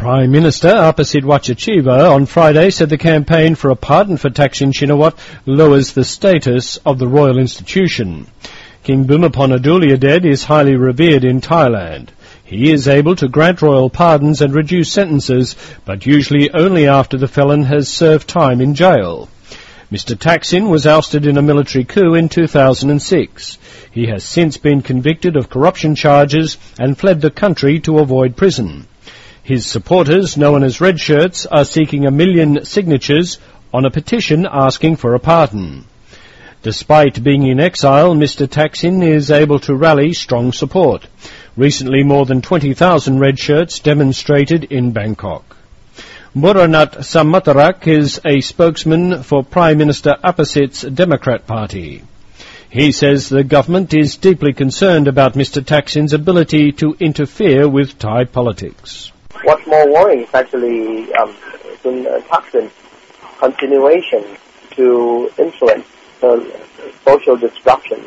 Prime Minister Apasit Wachacheva on Friday said the campaign for a pardon for Thaksin Shinawatra lowers the status of the royal institution. King Bhumibol Adulyadej is highly revered in Thailand. He is able to grant royal pardons and reduce sentences, but usually only after the felon has served time in jail. Mr Thaksin was ousted in a military coup in 2006. He has since been convicted of corruption charges and fled the country to avoid prison. His supporters, known as Red Shirts, are seeking 1 million signatures on a petition asking for a pardon. Despite being in exile, Mr Thaksin is able to rally strong support. Recently, more than 20,000 Red Shirts demonstrated in Bangkok. Muranat Samatharak is a spokesman for Prime Minister Apasit's Democrat Party. He says the government is deeply concerned about Mr Thaksin's ability to interfere with Thai politics. What's more worrying is actually Thaksin's continuation to influence the social disruption,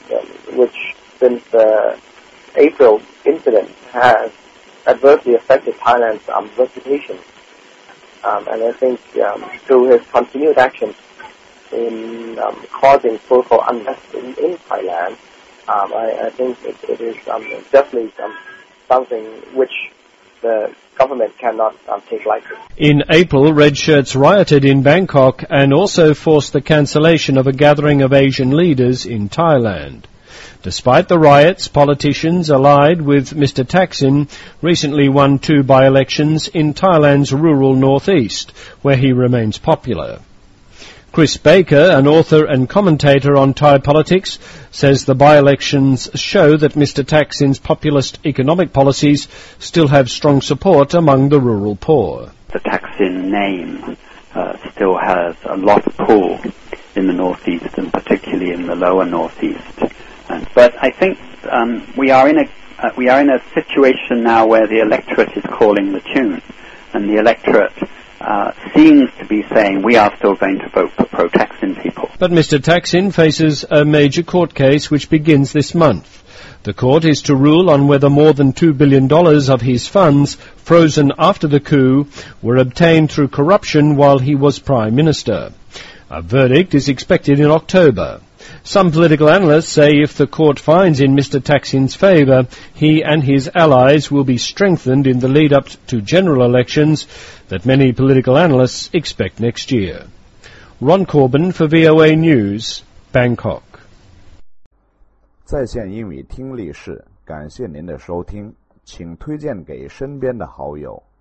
which since the April incident has adversely affected Thailand's reputation. And I think through his continued actions in causing social unrest in Thailand, I think it is definitely something which the government cannot take lightly. In April, Red Shirts rioted in Bangkok and also forced the cancellation of a gathering of Asian leaders in Thailand. Despite the riots, politicians allied with Mr Thaksin recently won 2 by-elections in Thailand's rural northeast, where he remains popular. Chris Baker, an author and commentator on Thai politics, says the by-elections show that Mr Thaksin's populist economic policies still have strong support among the rural poor. The Thaksin name still has a lot of pull in the northeast, and particularly in the lower northeast. But I think we are in a situation now where the electorate is calling the tune, and the electorate seems to be saying we are still going to vote for pro-Thaksin people. But Mr Thaksin faces a major court case which begins this month. The court is to rule on whether more than $2 billion of his funds, frozen after the coup, were obtained through corruption while he was Prime Minister. A verdict is expected in October. Some political analysts say if the court finds in Mr Thaksin's favour, he and his allies will be strengthened in the lead-up to general elections that many political analysts expect next year. Ron Corbin for VOA News, Bangkok. 在线英语听力室，感谢您的收听，请推荐给身边的好友。